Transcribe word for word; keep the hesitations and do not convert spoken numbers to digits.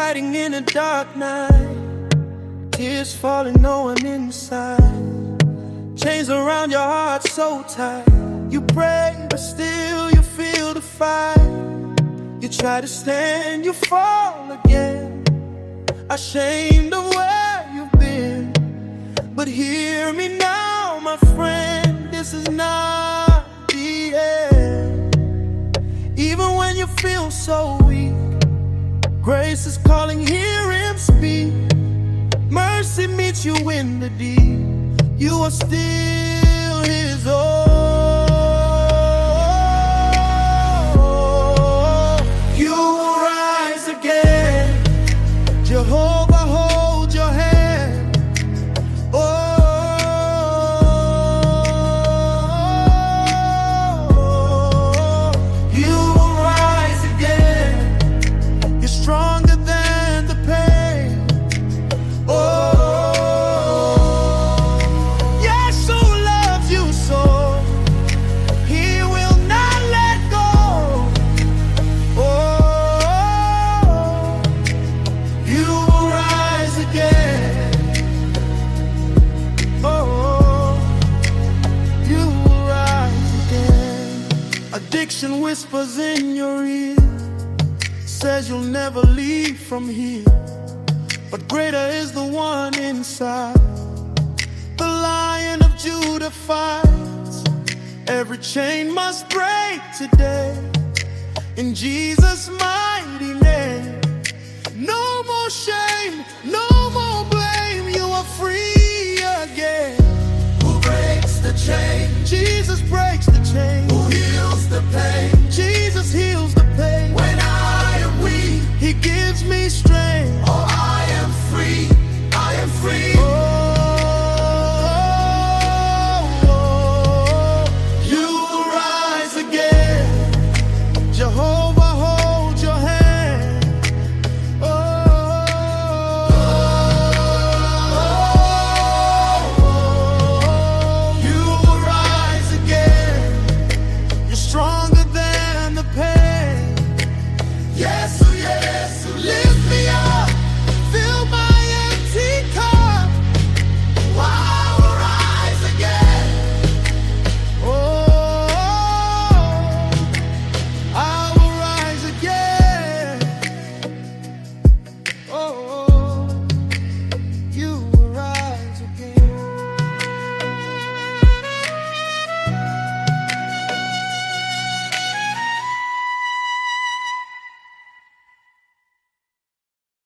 fighting in a dark night, tears falling, no one inside. Chains around your heart so tight. You pray, but still you feel the fight. You try to stand, you fall again, ashamed of where you've been. But hear me now, my friend, this is not the end. Even when you feel so weak, grace is calling, hear him speak. Mercy meets you in the deep. You are still his own. You will rise again. Jehovah hold your hand. Oh, you will rise again. You're stronger than the pain. Oh, addiction whispers in your ear, says you'll never leave from here. But greater is the one inside. The Lion of Judah fights. Every chain must break today, in Jesus' mighty name. No more shame, no more blame. You are free again. Who breaks the chain? Jesus breaks the chain. Who heals the pain? Jesus heals the pain. When I am weak, he gives me strength.